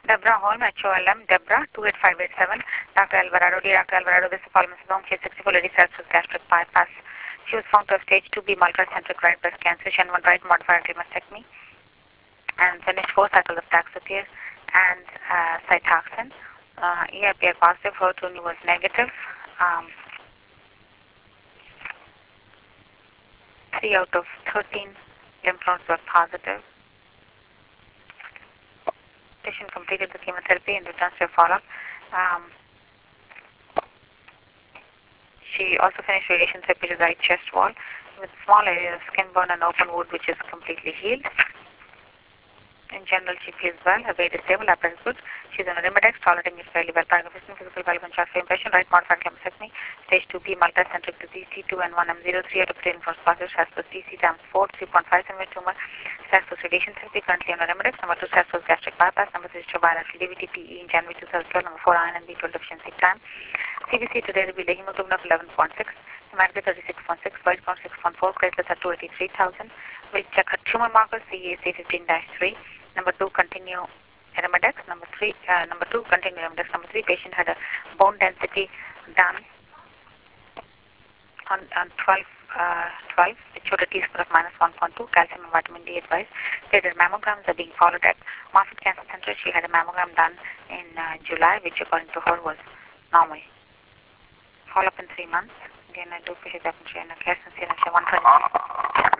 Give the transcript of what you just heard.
Deborah Holm, HOLM, Deborah, 28587, Dr. Alvarado, Dr. Alvarado, this is Palmas Long, she has 64 lady cells with gastric bypass. She was found to have stage 2B multicentric right breast cancer. She had one right modified mastectomy and finished 4 cycles of taxotere and Cytoxan. EIPR positive, HER2 was negative. 3 out of 13 lymph nodes were positive. Patient completed the chemotherapy and returns to a follow-up. She also finished radiation therapy to the right chest wall with small area of skin burn and open wound which is completely healed. In general, she feels well. Her weight is stable. Appetite is good. She's on Arimidex, tolerating it fairly well. Paragraphism, physical value, and short impression. Right modified chemotherapy. Stage 2B, multicentric disease. T2 and 1M0. 3 out of 3 lymph positive. Saspas DC times 4. 3.5 cm tumor. Saspas radiation therapy. Currently on Arimidex. Number 2, Saspas gastric bypass. Number 3, Choviral DVT-PE in January 2012. Number 4, iron and B12 deficiency plan. CBC today revealed a hemoglobin of 11.6. Hematocrit 36.6. White count 6.4. Platelets at 283,000. We'll check her tumor markers. CAC 15-3. Number 2, continue Arimidex. Number 2, continue Arimidex. Number 3, patient had a bone density done on 12. It showed a T-score of -1.2. Calcium and vitamin D advised. Stated mammograms are being followed at Moffitt Cancer Center. She had a mammogram done in July, which according to her was normal. Follow up in 3 months. Again, I do appreciate that. 120.